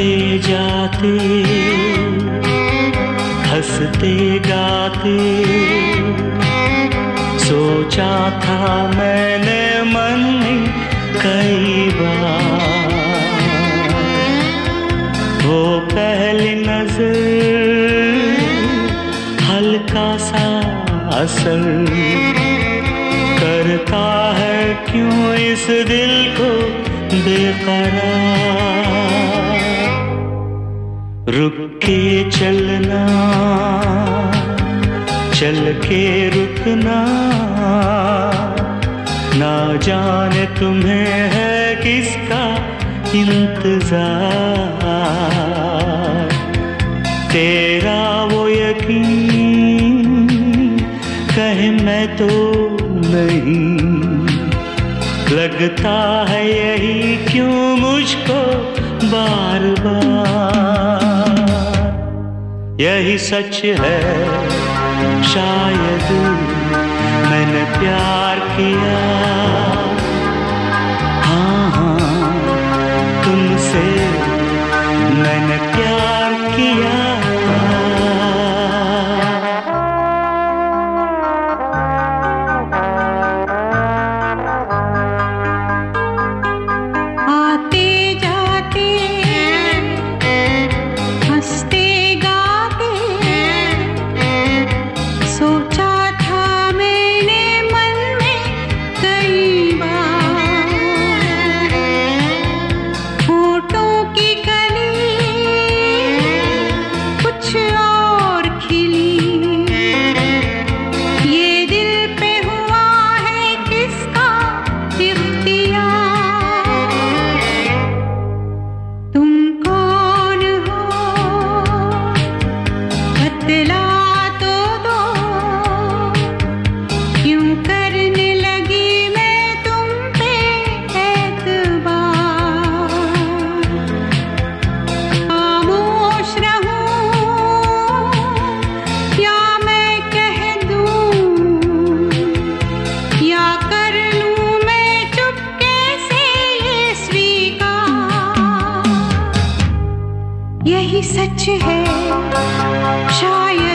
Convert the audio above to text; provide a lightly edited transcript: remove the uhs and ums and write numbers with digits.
आते जाते हंसते गाते सोचा था मैंने मन में कई बार, वो पहली नजर हल्का सा असर करता है क्यों इस दिल को बेकरार। रुक के चलना, चल के रुकना, ना जाने तुम्हें है किसका इंतजार। तेरा वो यकीन कहे मैं तो नहीं, लगता है यही क्यों मुझको बार बार। यही सच है शायद मैंने प्यार किया, हाँ हाँ तुमसे मैंने प्यार किया। यही सच है शायद